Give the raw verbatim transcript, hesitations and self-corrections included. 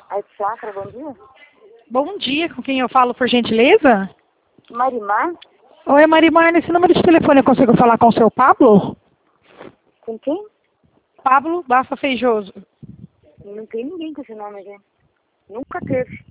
Aí, Sacra, bom dia. Bom dia, com quem eu falo, por gentileza? Marimar? Oi, Marimar, nesse número de telefone eu consigo falar com o seu Pablo? Com quem? Pablo Bafa Feijoso. Não tem ninguém com esse nome aqui. Nunca teve.